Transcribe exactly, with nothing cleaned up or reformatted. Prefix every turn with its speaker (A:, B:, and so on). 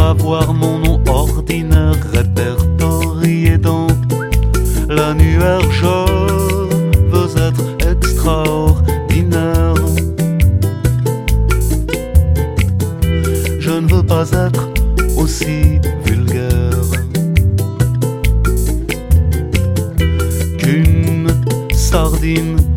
A: pas voir mon nom ordinaire répertorié dans l'annuaire. Je veux être extraordinaire. Je ne veux pas être aussi vulgaire qu'une sardine